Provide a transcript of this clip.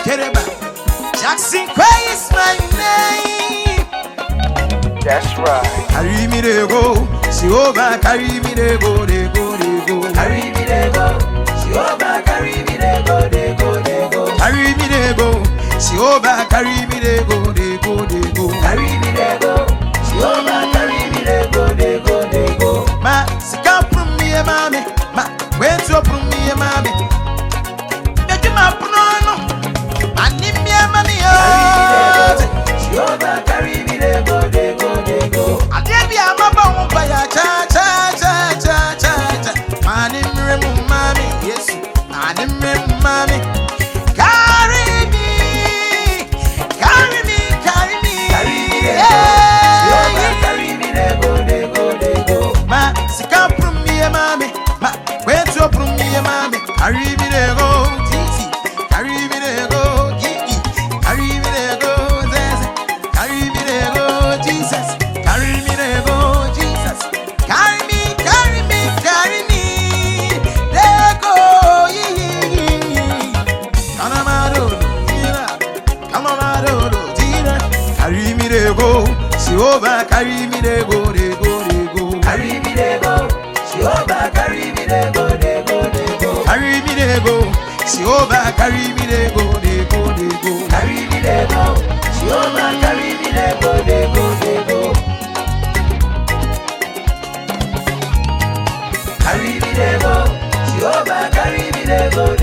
Kereba. Jackson Quay is my name. That's right. Carry me they go. Jehovah carry me they go, they go, they go. Carry me they go. Jehovah carry me they go, they go, they go. Carry me they go. Jehovah carry me they go, they go, they go. Carry me they go. Jehovah carry me they go, they go, they go. Ma sika from me mami. Ma went to from me mami. Make my prono. Anim me mami oh. Jehovah carry me they go, they go, they go. Adebi amaba wo ba ya cha cha cha cha cha cha. Anim re mu mami yes. Anim re mu mami. Carry me. Carry me, carry me. Carry me they go. Jehovah carry me they go, they go, they go. Ma sika from me mami. Ma went to from me mami. Carry me they go. Titi. Carry me they go. Gigi. Carry me they go. Zeze. Carry me they go. Jesus. Carry me they go. Jesus. Carry me, carry me, carry me. They go. Come on, Tina. Carry me they go. Jehovah carry me they go, they go, they go. Carry me they go. Jehovah carry me they go, they go, they go. Carry me they go. Jehovah carry me they go, they go, they go. Carry me they go. Jehovah carry me they go, they go, they go. Carry me they go. Jehovah carry me they go,